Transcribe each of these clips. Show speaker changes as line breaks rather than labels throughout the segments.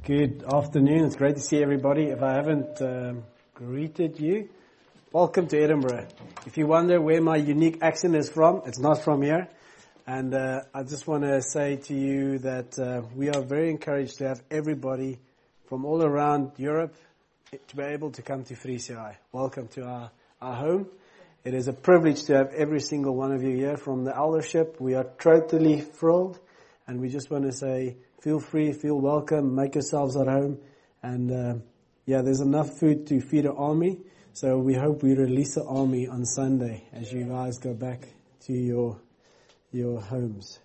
Good afternoon. It's great to see everybody. If I haven't greeted you, welcome to Edinburgh. If you wonder where my unique accent is from, it's not from here. And I just want to say to you that we are very encouraged to have everybody from all around Europe to be able to come to 3CI. Welcome to our home. It is a privilege to have every single one of you here from the eldership. We are totally thrilled, and we just want to say, feel free, feel welcome, make yourselves at home. And there's enough food to feed an army. So we hope we release the army on Sunday as you guys go back to your homes.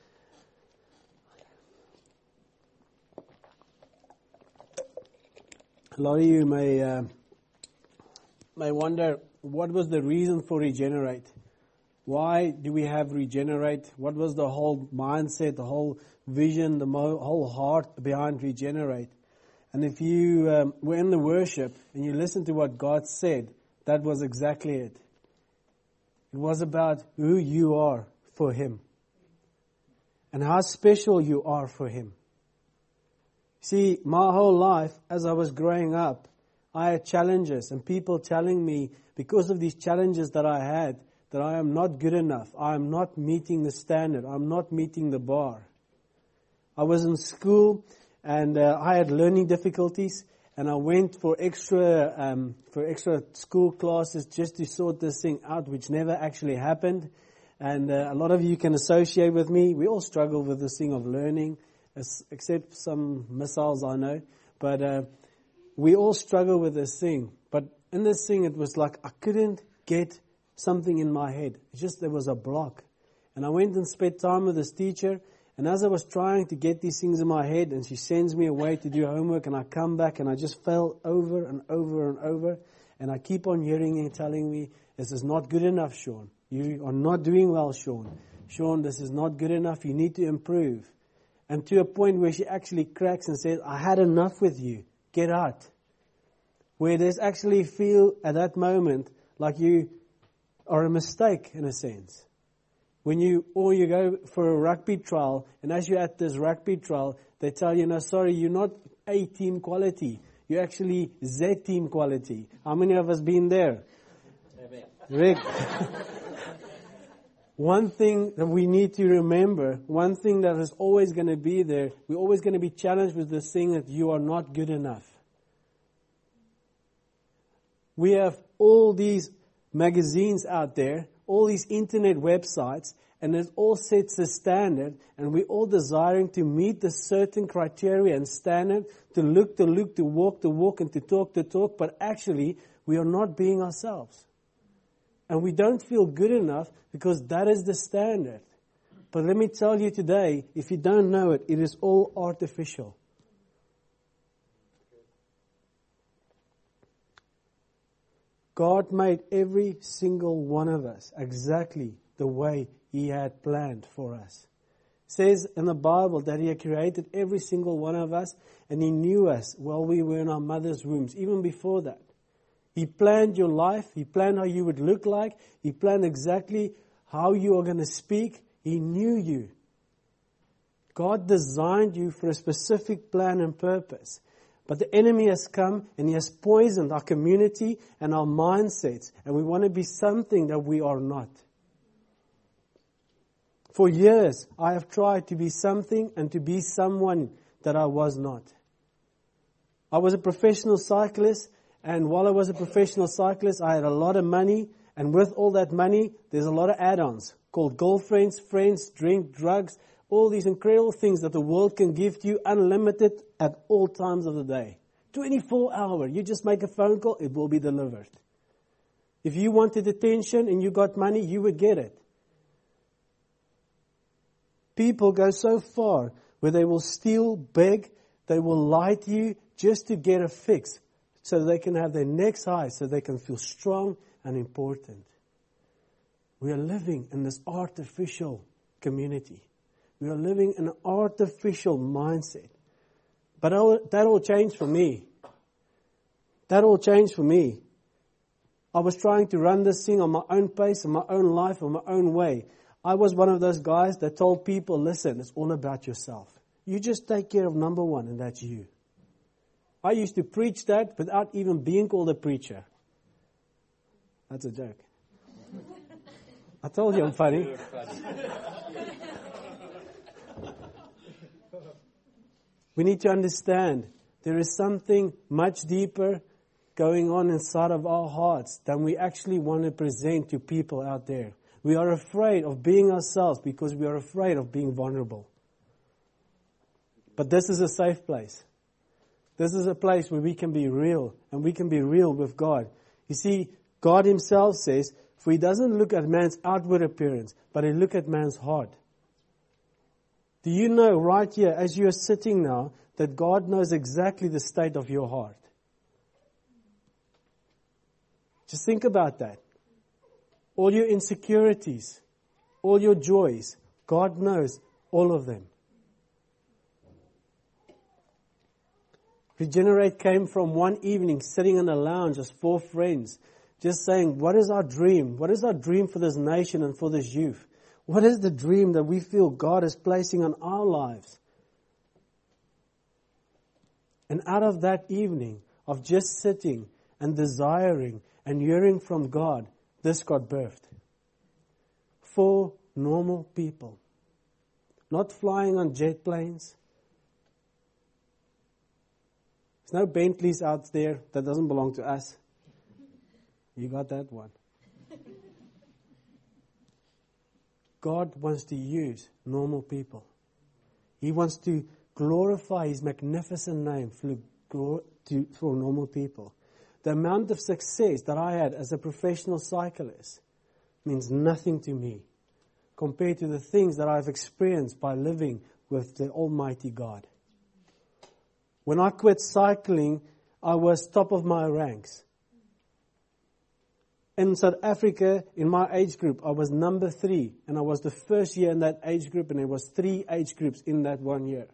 A lot of you may wonder, what was the reason for Regenerate? Why do we have Regenerate? What was the whole mindset, the whole vision, the whole heart behind Regenerate? And if you were in the worship and you listened to what God said, that was exactly it. It was about who you are for Him and how special you are for Him. See, my whole life, as I was growing up, I had challenges and people telling me, because of these challenges that I had, that I am not good enough. I am not meeting the standard. I'm not meeting the bar. I was in school and I had learning difficulties, and I went for extra school classes just to sort this thing out, which never actually happened. And a lot of you can associate with me. We all struggle with this thing of learning, except some missiles I know. But we all struggle with this thing. But in this thing, it was like I couldn't get something in my head. It's just there was a block. And I went and spent time with this teacher. And as I was trying to get these things in my head, and she sends me away to do homework, and I come back and I just fell over and over and over. And I keep on hearing her telling me, this is not good enough, Sean. You are not doing well, Sean. Sean, this is not good enough. You need to improve. And to a point where she actually cracks and says, I had enough with you. Get out. Where there's actually feel at that moment like you are a mistake in a sense. When you go for a rugby trial, and as you're at this rugby trial, they tell you, no, sorry, you're not A team quality. You're actually Z team quality. How many of us been there? Rick. One thing that we need to remember, one thing that is always going to be there, we're always going to be challenged with this thing that you are not good enough. We have all these magazines out there, all these internet websites, and it all sets a standard, and we're all desiring to meet the certain criteria and standard, to look, to walk, and to talk, but actually we are not being ourselves. And we don't feel good enough because that is the standard. But let me tell you today, if you don't know it, it is all artificial. God made every single one of us exactly the way He had planned for us. It says in the Bible that He had created every single one of us, and He knew us while we were in our mother's wombs, even before that. He planned your life. He planned how you would look like. He planned exactly how you are going to speak. He knew you. God designed you for a specific plan and purpose. But the enemy has come and he has poisoned our community and our mindsets. And we want to be something that we are not. For years, I have tried to be something and to be someone that I was not. I was a professional cyclist. And while I was a professional cyclist, I had a lot of money. And with all that money, there's a lot of add-ons called girlfriends, friends, drink, drugs, all these incredible things that the world can give to you unlimited at all times of the day. 24 hours. You just make a phone call, it will be delivered. If you wanted attention and you got money, you would get it. People go so far where they will steal, beg, they will lie to you just to get a fix, so they can have their necks high, so they can feel strong and important. We are living in this artificial community. We are living in an artificial mindset. But that all changed for me. That all changed for me. I was trying to run this thing on my own pace, on my own life, on my own way. I was one of those guys that told people, listen, it's all about yourself. You just take care of number one, and that's you. I used to preach that without even being called a preacher. That's a joke. I told you I'm funny. We need to understand there is something much deeper going on inside of our hearts than we actually want to present to people out there. We are afraid of being ourselves because we are afraid of being vulnerable. But this is a safe place. This is a place where we can be real, and we can be real with God. You see, God Himself says, for He doesn't look at man's outward appearance, but He looks at man's heart. Do you know right here, as you are sitting now, that God knows exactly the state of your heart? Just think about that. All your insecurities, all your joys, God knows all of them. Regenerate came from one evening sitting in a lounge as 4 friends, just saying, what is our dream? What is our dream for this nation and for this youth? What is the dream that we feel God is placing on our lives? And out of that evening of just sitting and desiring and hearing from God, this got birthed. 4 normal people. Not flying on jet planes. There's no Bentleys out there that doesn't belong to us. You got that one. God wants to use normal people. He wants to glorify His magnificent name for normal people. The amount of success that I had as a professional cyclist means nothing to me compared to the things that I've experienced by living with the Almighty God. When I quit cycling, I was top of my ranks. In South Africa, in my age group, I was number 3, and I was the first year in that age group, and there was 3 age groups in that 1 year.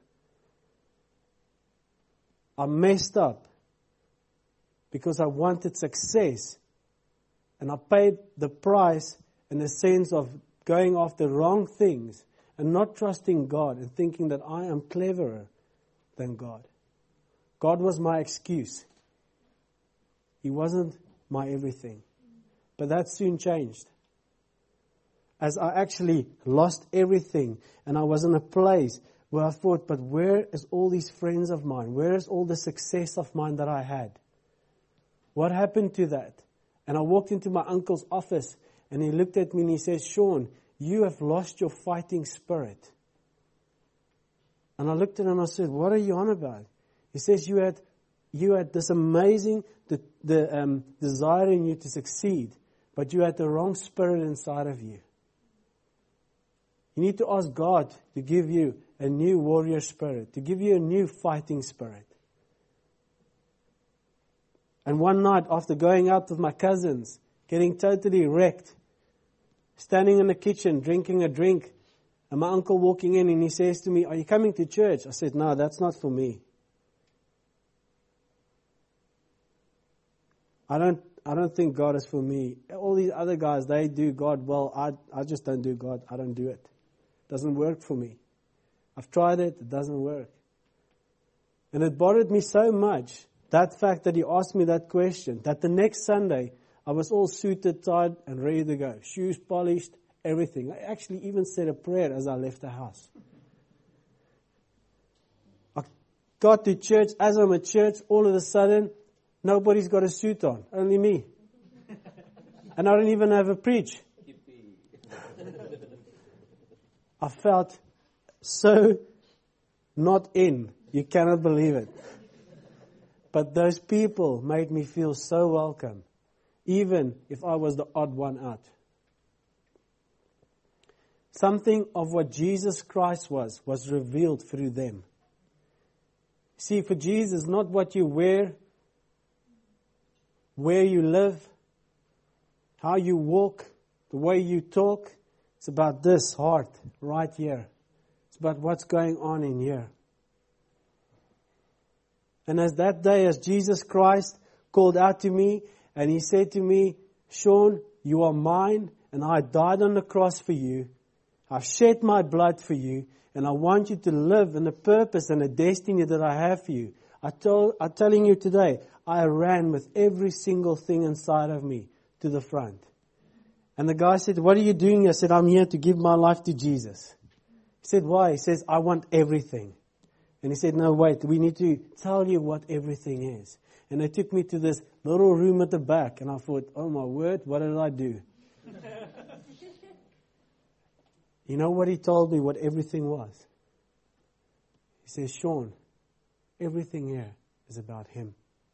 I messed up because I wanted success, and I paid the price in the sense of going after wrong things and not trusting God and thinking that I am cleverer than God. God was my excuse. He wasn't my everything. But that soon changed. As I actually lost everything and I was in a place where I thought, but where is all these friends of mine? Where is all the success of mine that I had? What happened to that? And I walked into my uncle's office and he looked at me and he says, Sean, you have lost your fighting spirit. And I looked at him and I said, what are you on about? He says, you had this amazing desire in you to succeed, but you had the wrong spirit inside of you. You need to ask God to give you a new warrior spirit, to give you a new fighting spirit. And one night, after going out with my cousins, getting totally wrecked, standing in the kitchen, drinking a drink, and my uncle walking in and he says to me, are you coming to church? I said, no, that's not for me. I don't think God is for me. All these other guys, they do God well. I just don't do God. I don't do it. It doesn't work for me. I've tried it. It doesn't work. And it bothered me so much, that fact that he asked me that question, that the next Sunday, I was all suited, tied, and ready to go. Shoes polished, everything. I actually even said a prayer as I left the house. I got to church. As I'm at church, all of a sudden, nobody's got a suit on, only me. And I don't even have a preach. I felt so not in. You cannot believe it. But those people made me feel so welcome, even if I was the odd one out. Something of what Jesus Christ was revealed through them. See, for Jesus, not what you wear, where you live, how you walk, the way you talk. It's about this heart right here. It's about what's going on in here. And as that day, as Jesus Christ called out to me and He said to me, Sean, you are mine and I died on the cross for you. I've shed my blood for you and I want you to live in the purpose and the destiny that I have for you. I'm telling you today, I ran with every single thing inside of me to the front. And the guy said, what are you doing? I said, I'm here to give my life to Jesus. He said, why? He says, I want everything. And he said, no, wait, we need to tell you what everything is. And they took me to this little room at the back. And I thought, oh my word, what did I do? You know what he told me, what everything was? He says, Sean, everything here is about him.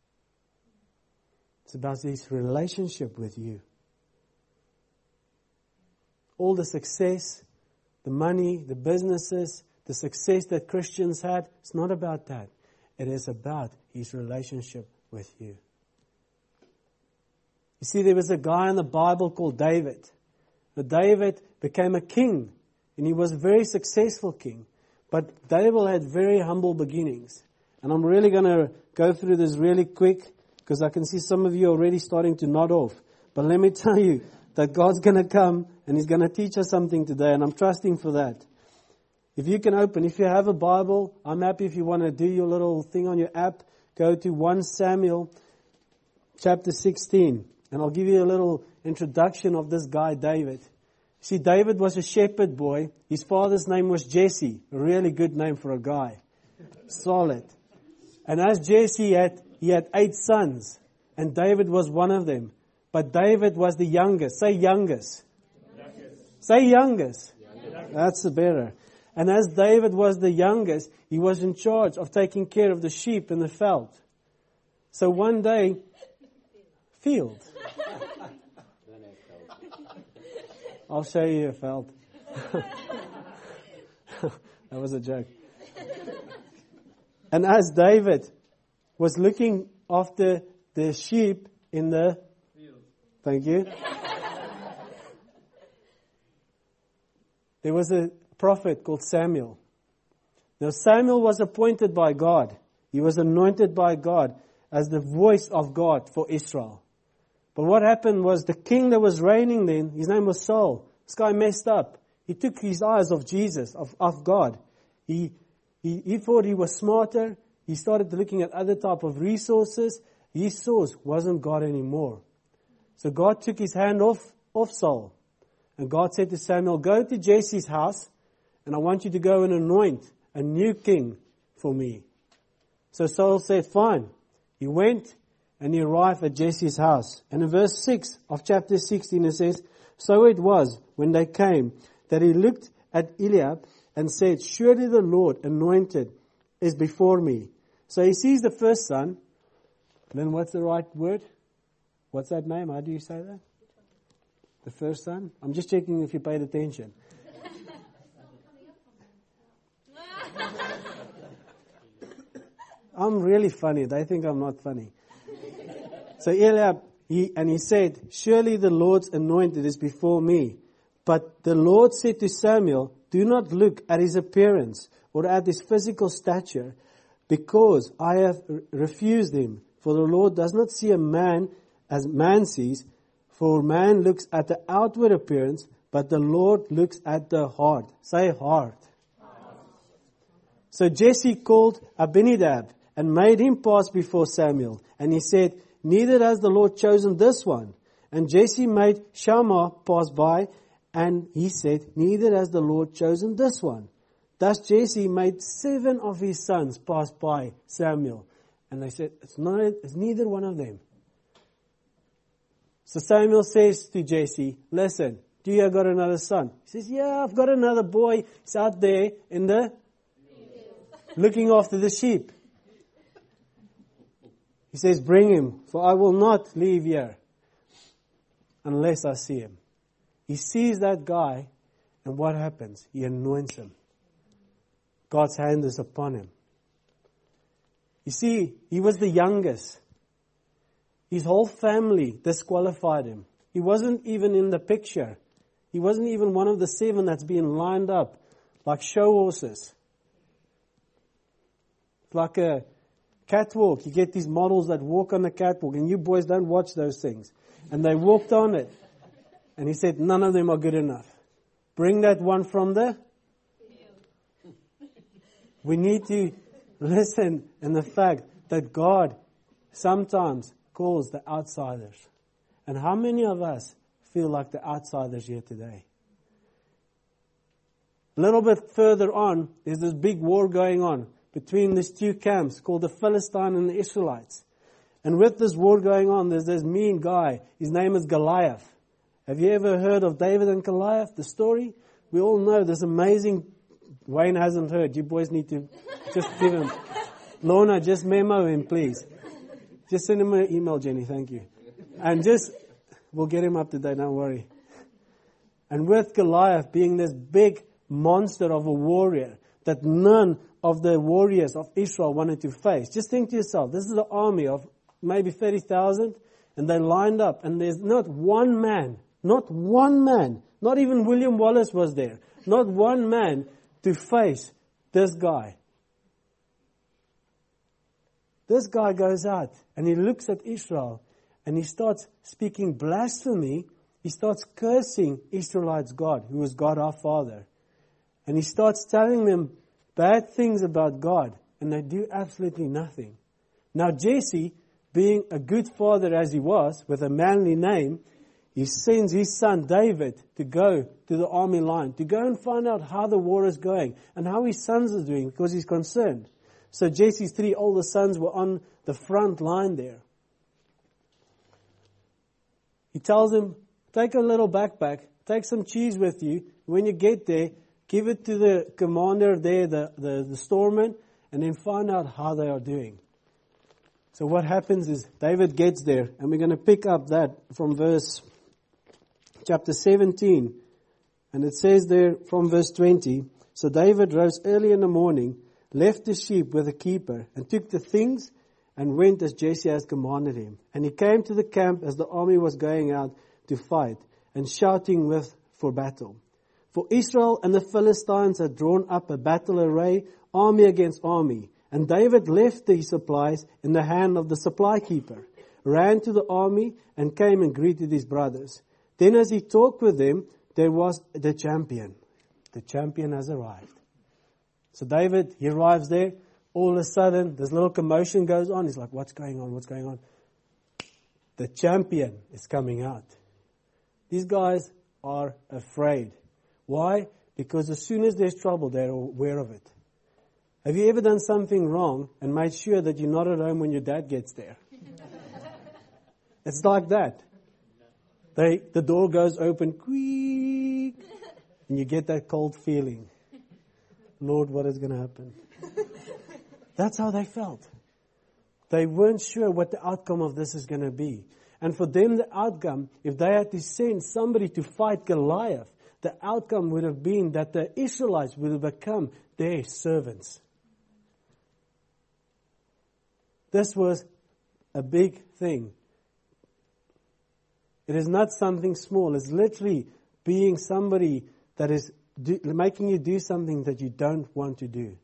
It's about his relationship with you. All the success, the money, the businesses, the success that Christians had, it's not about that. It is about his relationship with you. You see, there was a guy in the Bible called David. But David became a king, and he was a very successful king. But David had very humble beginnings. And I'm really going to go through this really quick, because I can see some of you already starting to nod off. But let me tell you that God's going to come and He's going to teach us something today, and I'm trusting for that. If you can open, if you have a Bible, I'm happy if you want to do your little thing on your app, go to 1 Samuel chapter 16, and I'll give you a little introduction of this guy, David. See, David was a shepherd boy. His father's name was Jesse, a really good name for a guy. Solid. And as Jesse he had 8 sons, and David was one of them. But David was the youngest. Say youngest. Say youngest. That's the better. And as David was the youngest, he was in charge of taking care of the sheep in the field. So one day, field. I'll show you a field. That was a joke. And as David was looking after the sheep in the field. Thank you. There was a prophet called Samuel. Now Samuel was appointed by God. He was anointed by God as the voice of God for Israel. But what happened was the king that was reigning then, his name was Saul. This guy messed up. He took his eyes off Jesus, of God. He thought he was smarter. He started looking at other type of resources. His source wasn't God anymore. So God took his hand off Saul. And God said to Samuel, go to Jesse's house, and I want you to go and anoint a new king for me. So Saul said, fine. He went and he arrived at Jesse's house. And in verse 6 of chapter 16 it says, so it was when they came that he looked at Eliab and said, surely the Lord anointed is before me. So he sees the first son. Then what's the right word? What's that name? How do you say that? The first son? I'm just checking if you paid attention. I'm really funny. They think I'm not funny. So Eliab, he said, surely the Lord's anointed is before me. But the Lord said to Samuel, do not look at his appearance or at his physical stature, because I have refused him. For the Lord does not see a man as man sees, for man looks at the outward appearance, but the Lord looks at the heart. Say heart. So Jesse called Abinadab and made him pass before Samuel. And he said, neither has the Lord chosen this one. And Jesse made Shammah pass by, and he said, neither has the Lord chosen this one. Thus Jesse made 7 of his sons pass by Samuel. And they said, it's neither one of them. So Samuel says to Jesse, listen, do you have got another son? He says, yeah, I've got another boy. He's out there in the looking after the sheep. He says, bring him, for I will not leave here unless I see him. He sees that guy, and what happens? He anoints him. God's hand is upon him. You see, he was the youngest. His whole family disqualified him. He wasn't even in the picture. He wasn't even one of the 7 that's being lined up like show horses. It's like a catwalk. You get these models that walk on the catwalk, and you boys don't watch those things. And they walked on it. And he said, none of them are good enough. Bring that one from the... We need to listen in the fact that God sometimes calls the outsiders. And how many of us feel like the outsiders here today? A little bit further on, there's this big war going on between these two camps called the Philistine and the Israelites. And with this war going on, there's this mean guy. His name is Goliath. Have you ever heard of David and Goliath, the story? We all know this amazing... Wayne hasn't heard. You boys need to just give him... Lorna, just memo him, please. Just send him an email, Jenny. Thank you. And we'll get him up to date, don't worry. And with Goliath being this big monster of a warrior that none of the warriors of Israel wanted to face. Just think to yourself, this is an army of maybe 30,000, and they lined up, and there's not one man, not even William Wallace was there, not one man to face this guy. This guy goes out, and he looks at Israel, and he starts speaking blasphemy. He starts cursing Israelites' God, who is God our Father. And he starts telling them bad things about God, and they do absolutely nothing. Now Jesse, being a good father as he was, with a manly name, he sends his son David to go to the army line, to go and find out how the war is going, and how his sons are doing, because he's concerned. So Jesse's 3 older sons were on the front line there. He tells him, take a little backpack, take some cheese with you. When you get there, give it to the commander there, the storeman, and then find out how they are doing. So what happens is David gets there, and we're going to pick up that from chapter 17. And it says there from verse 20, so David rose early in the morning, left the sheep with the keeper, and took the things and went as Jesse has commanded him. And he came to the camp as the army was going out to fight, and shouting for battle. For Israel and the Philistines had drawn up a battle array, army against army. And David left his supplies in the hand of the supply keeper, ran to the army, and came and greeted his brothers. Then as he talked with them, there was the champion. The champion has arrived. So David, he arrives there. All of a sudden, this little commotion goes on. He's like, what's going on? What's going on? The champion is coming out. These guys are afraid. Why? Because as soon as there's trouble, they're aware of it. Have you ever done something wrong and made sure that you're not at home when your dad gets there? It's like that. The door goes open, quick, and you get that cold feeling. Lord, what is going to happen? That's how they felt. They weren't sure what the outcome of this is going to be. And for them, the outcome, if they had to send somebody to fight Goliath, the outcome would have been that the Israelites would have become their servants. This was a big thing. It is not something small. It's literally being somebody that is making you do something that you don't want to do.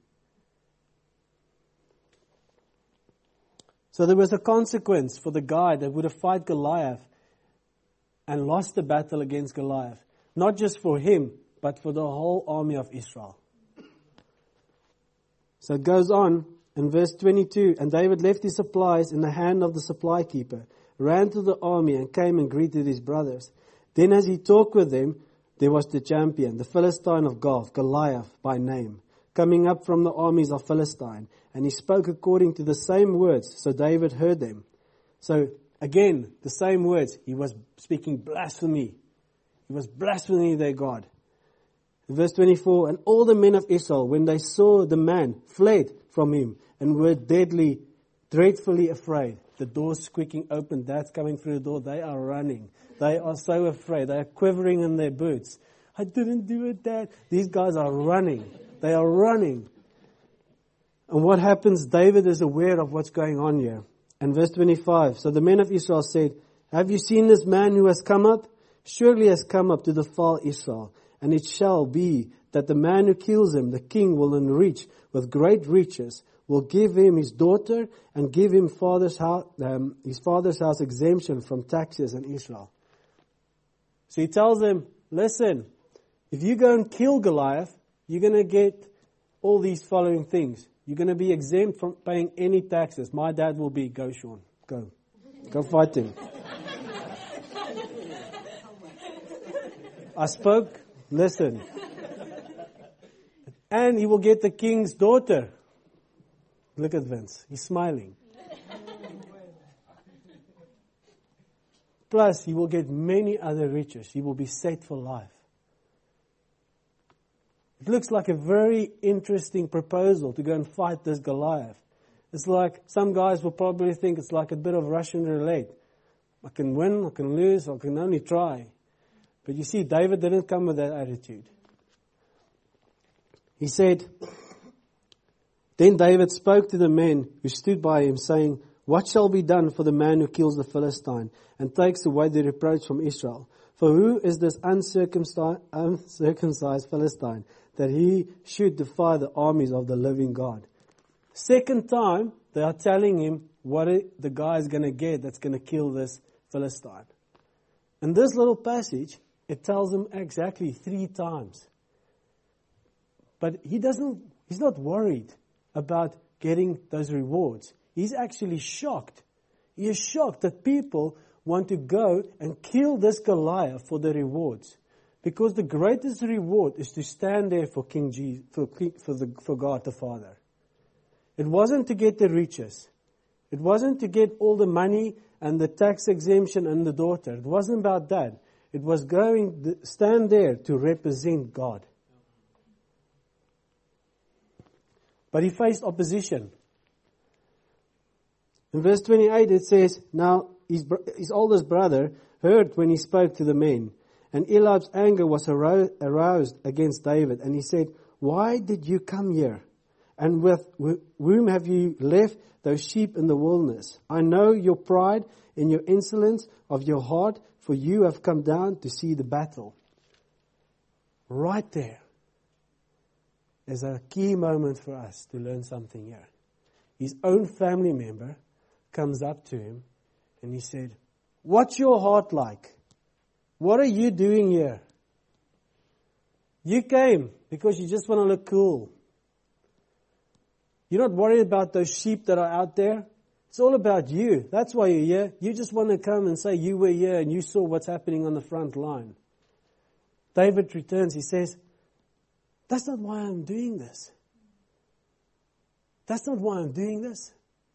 So there was a consequence for the guy that would have fought Goliath and lost the battle against Goliath. Not just for him, but for the whole army of Israel. So it goes on in verse 22, and David left his supplies in the hand of the supply keeper, ran to the army and came and greeted his brothers. Then as he talked with them, there was the champion, the Philistine of Gath, Goliath by name, coming up from the armies of Philistine. And he spoke according to the same words, so David heard them. So again, the same words. He was speaking blasphemy. He was blaspheming their God. In verse 24, and all the men of Israel, when they saw the man, fled from him and were dreadfully afraid. The door's squeaking open, Dad's coming through the door. They are running. They are so afraid. They are quivering in their boots. I didn't do it, Dad. These guys are running. They are running. And what happens? David is aware of what's going on here. And verse 25, so the men of Israel said, have you seen this man who has come up? Surely he has come up to defile Israel. And it shall be that the man who kills him, the king will enrich with great riches, will give him his daughter and give him his father's house exemption from taxes in Israel. So he tells them, listen, if you go and kill Goliath, you're going to get all these following things. You're going to be exempt from paying any taxes. My dad will be, go Sean, go. Go fight him. I spoke, listen. And he will get the king's daughter. Look at Vince, he's smiling. Plus, he will get many other riches. He will be set for life. It looks like a very interesting proposal to go and fight this Goliath. It's like, some guys will probably think it's like a bit of Russian roulette. I can win, I can lose, I can only try. But you see, David didn't come with that attitude. He said, then David spoke to the men who stood by him, saying, what shall be done for the man who kills the Philistine and takes away the reproach from Israel? For who is this uncircumcised Philistine, that he should defy the armies of the living God? Second time, they are telling him what the guy is going to get that's going to kill this Philistine. In this little passage, it tells him exactly 3 times. But he's not worried about getting those rewards. He's actually shocked. He is shocked that people want to go and kill this Goliath for the rewards. Because the greatest reward is to stand there for King Jesus, for God the Father. It wasn't to get the riches. It wasn't to get all the money and the tax exemption and the daughter. It wasn't about that. It was stand there to represent God. But he faced opposition. In verse 28 it says, now his oldest brother heard when he spoke to the men. And Eliab's anger was aroused against David. And he said, why did you come here? And with whom have you left those sheep in the wilderness? I know your pride and your insolence of your heart, for you have come down to see the battle. Right there is a key moment for us to learn something here. His own family member comes up to him and he said, what's your heart like? What are you doing here? You came because you just want to look cool. You're not worried about those sheep that are out there. It's all about you. That's why you're here. You just want to come and say you were here and you saw what's happening on the front line. David returns. He says, that's not why I'm doing this. That's not why I'm doing this.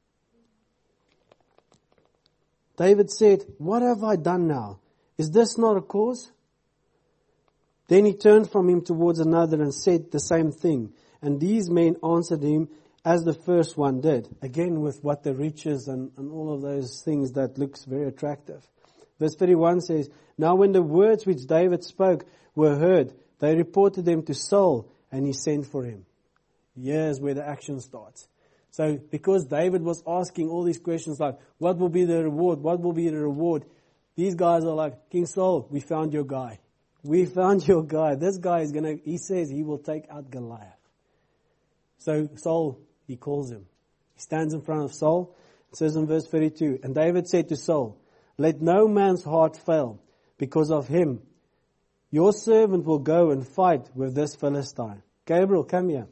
David said, what have I done now? Is this not a cause? Then he turned from him towards another and said the same thing. And these men answered him as the first one did. Again with what the riches and all of those things that looks very attractive. Verse 31 says, now when the words which David spoke were heard, they reported them to Saul and he sent for him. Here's where the action starts. So because David was asking all these questions like, what will be the reward? What will be the reward? These guys are like, King Saul, we found your guy. We found your guy. This guy is he says he will take out Goliath. So Saul, he calls him. He stands in front of Saul. It says in verse 32, and David said to Saul, let no man's heart fail because of him. Your servant will go and fight with this Philistine. Gabriel, come here.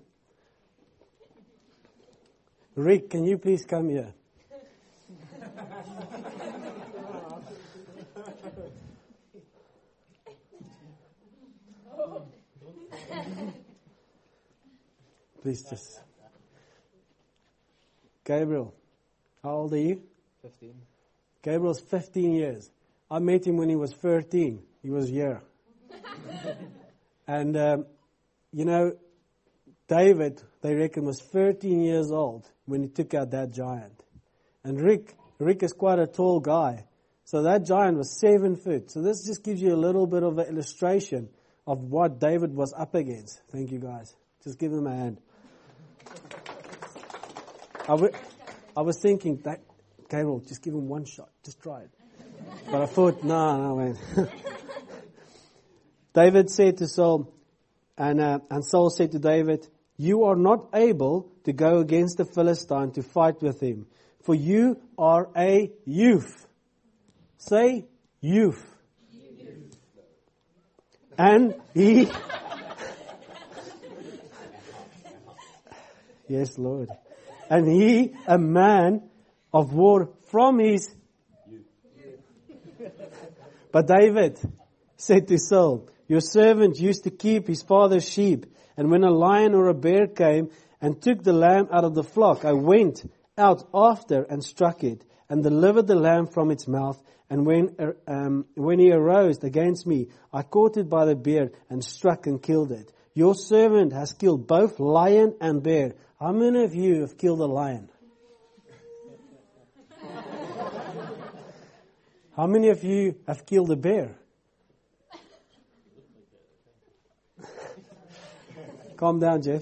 Rick, can you please come here? Please just. Gabriel, how old are you?
15.
Gabriel's 15 years. I met him when he was 13. He was here. And, David, they reckon, was 13 years old when he took out that giant. And Rick is quite a tall guy. So that giant was 7 foot. So this just gives you a little bit of an illustration of what David was up against. Thank you, guys. Just give him a hand. I was thinking, that Gabriel, just give him one shot. Just try it. But I thought, no, wait. David said to Saul, and Saul said to David, you are not able to go against the Philistine to fight with him, for you are a youth. Say, youth. And Yes, Lord. And he, a man of war from his... But David said to Saul, your servant used to keep his father's sheep. And when a lion or a bear came and took the lamb out of the flock, I went out after and struck it and delivered the lamb from its mouth. And when he arose against me, I caught it by the beard and struck and killed it. Your servant has killed both lion and bear. How many of you have killed a lion? How many of you have killed a bear? Calm down, Jeff.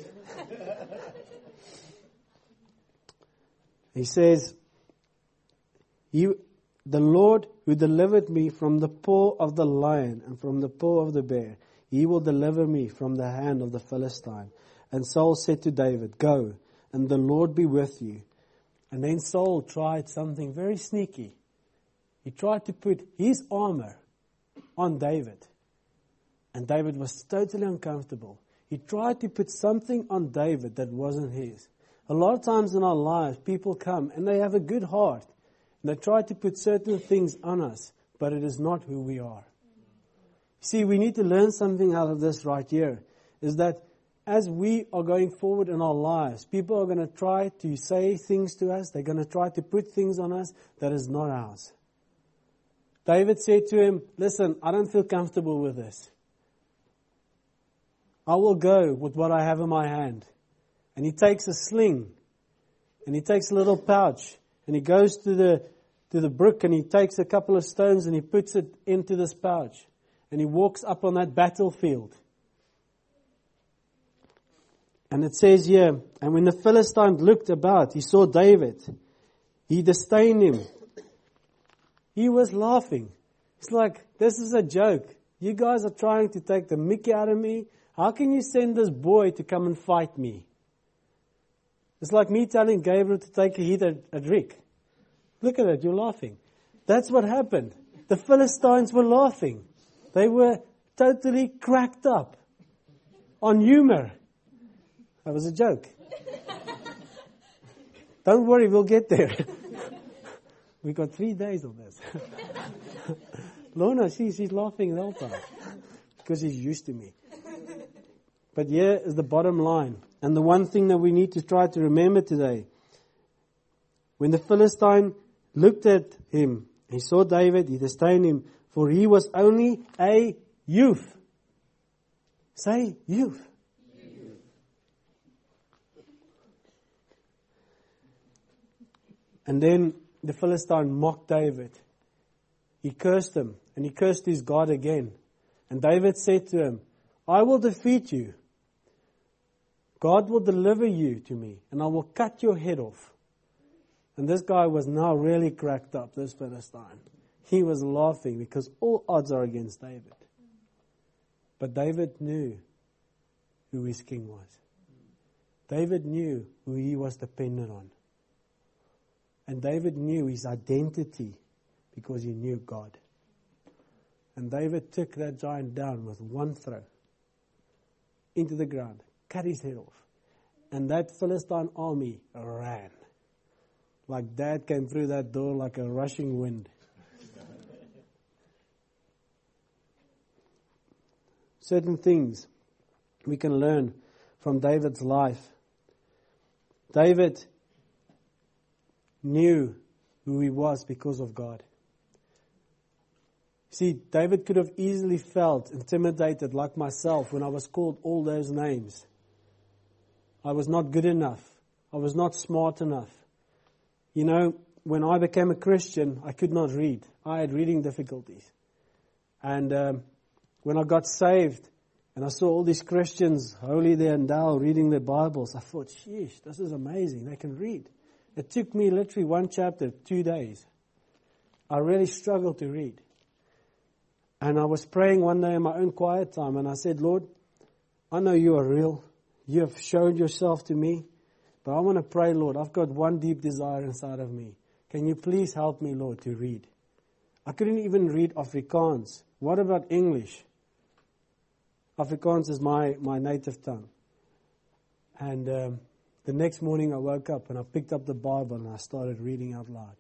He says, the Lord who delivered me from the paw of the lion and from the paw of the bear, he will deliver me from the hand of the Philistine. And Saul said to David, go, and the Lord be with you. And then Saul tried something very sneaky. He tried to put his armor on David. And David was totally uncomfortable. He tried to put something on David that wasn't his. A lot of times in our lives, people come and they have a good heart. And they try to put certain things on us, but it is not who we are. See, we need to learn something out of this right here, is that as we are going forward in our lives, people are going to try to say things to us. They're going to try to put things on us that is not ours. David said to him, listen, I don't feel comfortable with this. I will go with what I have in my hand. And he takes a sling, and he takes a little pouch, and he goes to the brook, and he takes a couple of stones, and he puts it into this pouch. And he walks up on that battlefield. And it says here, and when the Philistine looked about, he saw David. He disdained him. He was laughing. It's like, this is a joke. You guys are trying to take the mickey out of me. How can you send this boy to come and fight me? It's like me telling Gabriel to take a hit at Rick. Look at it, you're laughing. That's what happened. The Philistines were laughing. They were totally cracked up on humor. That was a joke. Don't worry, we'll get there. We got 3 days on this. Lorna, she's laughing the whole time because she's used to me. But here is the bottom line. And the one thing that we need to try to remember today. When the Philistine looked at him, he saw David, he disdained him, for he was only a youth. Say, youth. And then the Philistine mocked David. He cursed him, and he cursed his God again. And David said to him, I will defeat you. God will deliver you to me, and I will cut your head off. And this guy was now really cracked up, this Philistine. He was laughing because all odds are against David. But David knew who his king was. David knew who he was dependent on. And David knew his identity because he knew God. And David took that giant down with one throw into the ground, cut his head off. And that Philistine army ran. Like Dad came through that door like a rushing wind. Certain things we can learn from David's life. David knew who he was because of God. See, David could have easily felt intimidated like myself when I was called all those names. I was not good enough. I was not smart enough. You know, when I became a Christian, I could not read. I had reading difficulties. And when I got saved and I saw all these Christians, Holy there and Dal, reading their Bibles, I thought, sheesh, this is amazing. They can read. It took me literally 1 chapter, 2 days. I really struggled to read. And I was praying one day in my own quiet time, and I said, Lord, I know you are real. You have showed yourself to me. But I want to pray, Lord, I've got one deep desire inside of me. Can you please help me, Lord, to read? I couldn't even read Afrikaans. What about English? Afrikaans is my native tongue. And The next morning I woke up and I picked up the Bible and I started reading out loud.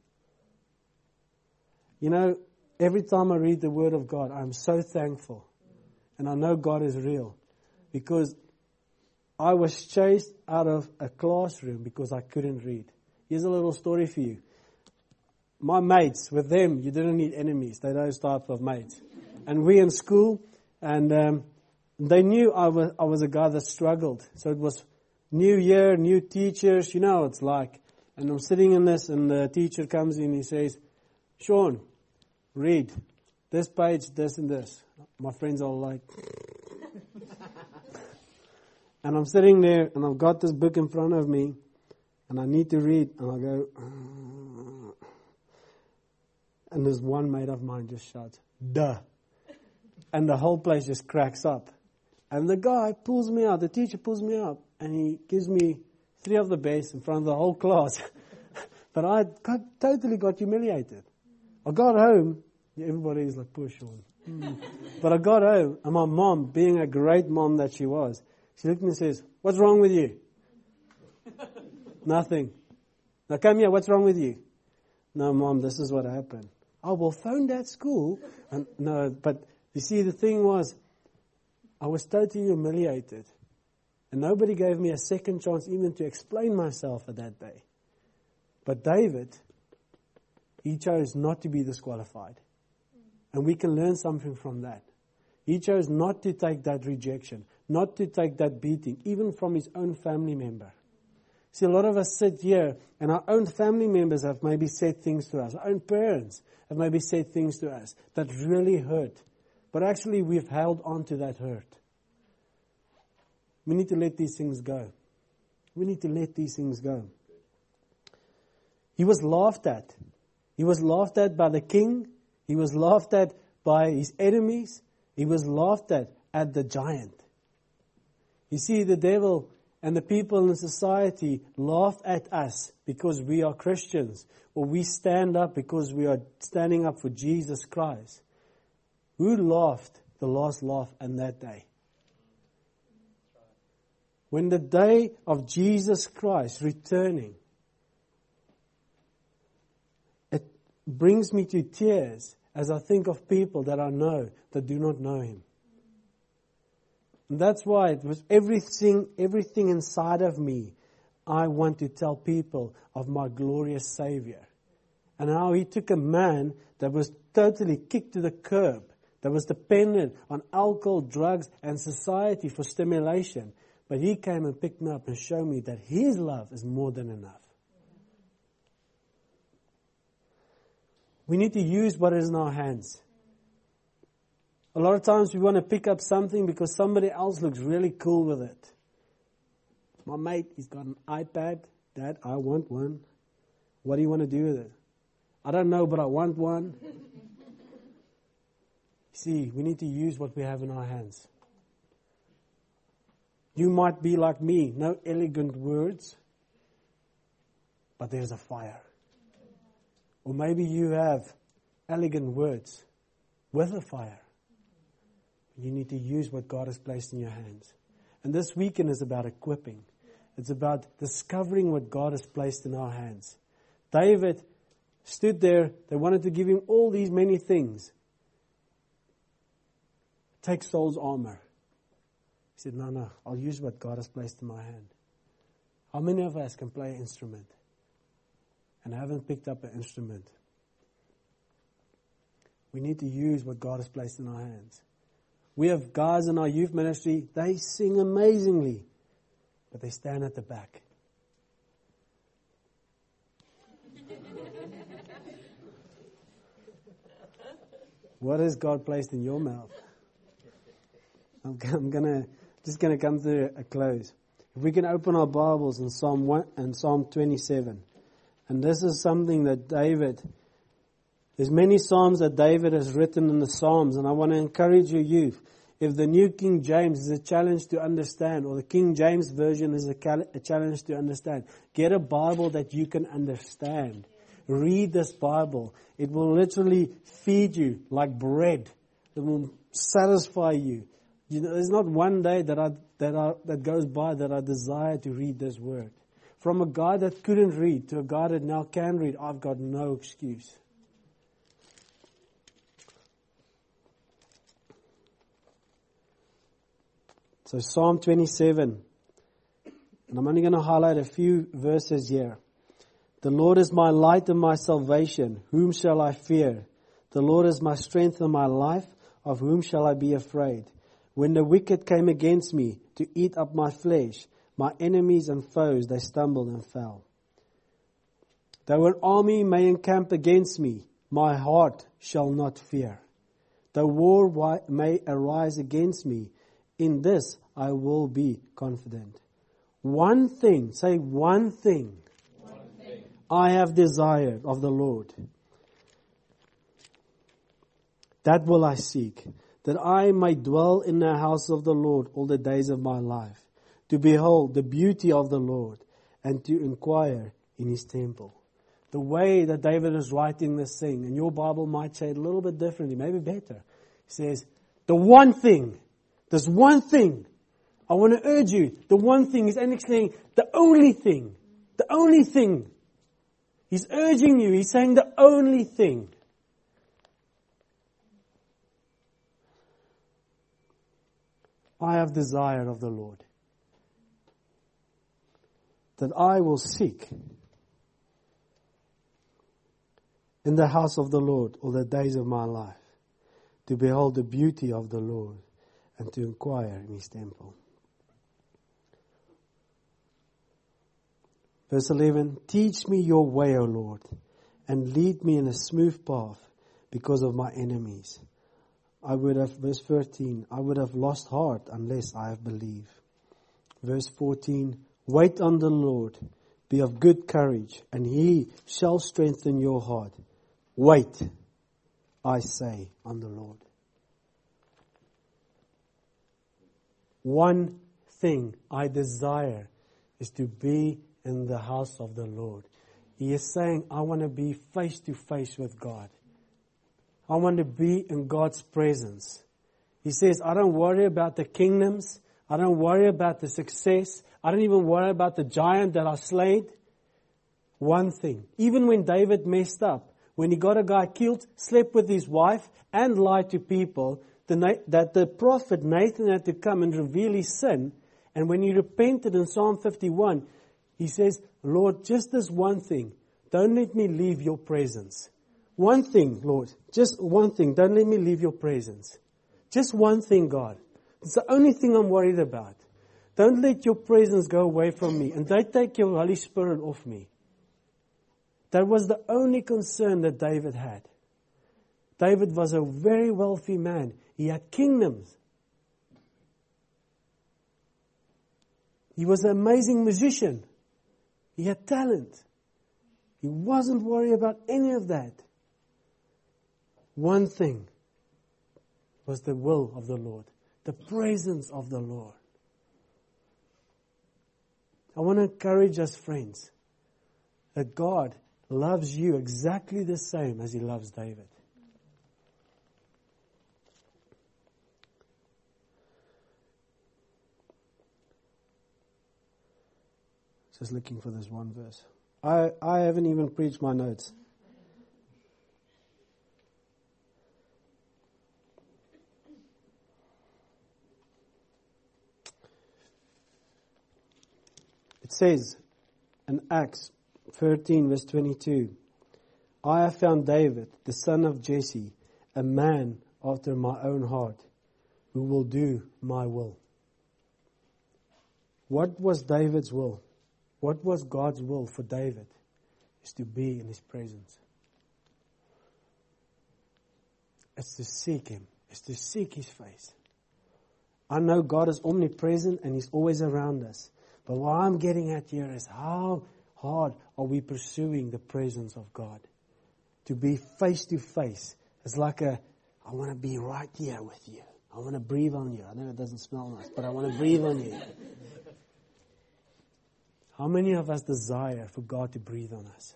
You know, every time I read the Word of God, I'm so thankful. And I know God is real. Because I was chased out of a classroom because I couldn't read. Here's a little story for you. My mates, with them, you didn't need enemies. They're those type of mates. And we in school, and they knew I was a guy that struggled. So it was new year, new teachers, you know what it's like. And I'm sitting in this, and the teacher comes in, he says, Sean, read this page, this and this. My friends are like... And I'm sitting there, and I've got this book in front of me, and I need to read, and I go, and there's one mate of mine just shouts, duh. And the whole place just cracks up. And the guy pulls me out, the teacher pulls me up, and he gives me 3 of the best in front of the whole class. But I totally got humiliated. I got home, everybody's like, push on. But I got home, and my mom, being a great mom that she was, she looked at me and says, what's wrong with you? Nothing. Now come here, what's wrong with you? No, Mom, this is what happened. Oh, well, phone that school. And no, but you see, the thing was, I was totally humiliated. And nobody gave me a second chance even to explain myself at that day. But David, he chose not to be disqualified. And we can learn something from that. He chose not to take that rejection, not to take that beating, even from his own family member. See, a lot of us sit here, and our own family members have maybe said things to us. Our own parents have maybe said things to us that really hurt. But actually, we've held on to that hurt. We need to let these things go. We need to let these things go. He was laughed at. He was laughed at by the king. He was laughed at by his enemies. He was laughed at the giant. You see, the devil and the people in society laugh at us because we are Christians, or we stand up because we are standing up for Jesus Christ. Who laughed the last laugh on that day? When the day of Jesus Christ returning, it brings me to tears as I think of people that I know that do not know Him. And that's why it was everything inside of me, I want to tell people of my glorious Savior. And how He took a man that was totally kicked to the curb, that was dependent on alcohol, drugs, and society for stimulation. But He came and picked me up and showed me that His love is more than enough. We need to use what is in our hands. A lot of times we want to pick up something because somebody else looks really cool with it. My mate, he's got an iPad. Dad, I want one. What do you want to do with it? I don't know, but I want one. See, we need to use what we have in our hands. You might be like me, no elegant words, but there's a fire. Or maybe you have elegant words with a fire. You need to use what God has placed in your hands. And this weekend is about equipping. It's about discovering what God has placed in our hands. David stood there. They wanted to give him all these many things. Take Saul's armor. He said, no, I'll use what God has placed in my hand. How many of us can play an instrument and haven't picked up an instrument? We need to use what God has placed in our hands. We have guys in our youth ministry, they sing amazingly, but they stand at the back. What has God placed in your mouth? I'm just gonna come to a close. If we can open our Bibles in Psalm 1 and Psalm 27. And this is something that there's many Psalms that David has written in the Psalms, and I want to encourage you, youth. If the New King James is a challenge to understand, or the King James Version is a challenge to understand, get a Bible that you can understand. Read this Bible. It will literally feed you like bread. It will satisfy you. there's not one day that goes by that I desire to read this word. From a guy that couldn't read to a guy that now can read, I've got no excuse. So Psalm 27, and I'm only going to highlight a few verses here. The Lord is my light and my salvation. Whom shall I fear? The Lord is my strength and my life. Of whom shall I be afraid? When the wicked came against me to eat up my flesh, my enemies and foes, they stumbled and fell. Though an army may encamp against me, my heart shall not fear. Though war may arise against me, in this I will be confident. One thing, say one thing, I have desired of the Lord. That will I seek, that I may dwell in the house of the Lord all the days of my life, to behold the beauty of the Lord and to inquire in His temple. The way that David is writing this thing, and your Bible might say it a little bit differently, maybe better. He says, the one thing, there's one thing. I want to urge you, the one thing is actually saying the only thing. The only thing. He's urging you, he's saying the only thing. I have desire of the Lord, that I will seek in the house of the Lord all the days of my life, to behold the beauty of the Lord and to inquire in His temple. Verse 11, teach me your way, O Lord, and lead me in a smooth path because of my enemies. Verse 13, I would have lost heart unless I have believed. Verse 14, wait on the Lord, be of good courage, and He shall strengthen your heart. Wait, I say, on the Lord. One thing I desire is to be in the house of the Lord. He is saying, I want to be face to face with God. I want to be in God's presence. He says, I don't worry about the kingdoms. I don't worry about the success. I don't even worry about the giant that I slayed. One thing. Even when David messed up, when he got a guy killed, slept with his wife, and lied to people, that the prophet Nathan had to come and reveal his sin. And when he repented in Psalm 51, he says, Lord, just this one thing. Don't let me leave your presence. One thing, Lord. Just one thing. Don't let me leave your presence. Just one thing, God. It's the only thing I'm worried about. Don't let your presence go away from me. And don't take your Holy Spirit off me. That was the only concern that David had. David was a very wealthy man. He had kingdoms. He was an amazing musician. He had talent. He wasn't worried about any of that. One thing was the will of the Lord, the presence of the Lord. I want to encourage us, friends, that God loves you exactly the same as He loves David. Just looking for this one verse. I haven't even preached my notes. It says in Acts 13 verse 22, I have found David, the son of Jesse, a man after my own heart, who will do my will. What was David's will? What was God's will for David? Is to be in His presence. It's to seek Him. It's to seek His face. I know God is omnipresent and He's always around us. But what I'm getting at here is how hard are we pursuing the presence of God? To be face to face. It's like I want to be right here with you. I want to breathe on you. I know it doesn't smell nice, but I want to breathe on you. How many of us desire for God to breathe on us?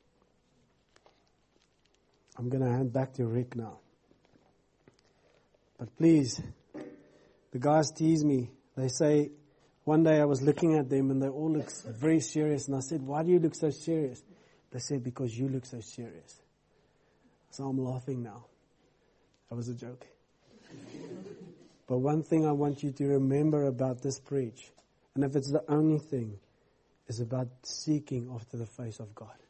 I'm going to hand back to Rick now. But please, the guys tease me. They say, one day I was looking at them and they all look very serious. And I said, why do you look so serious? They said, because you look so serious. So I'm laughing now. That was a joke. But one thing I want you to remember about this preach, and if it's the only thing, is about seeking after the face of God.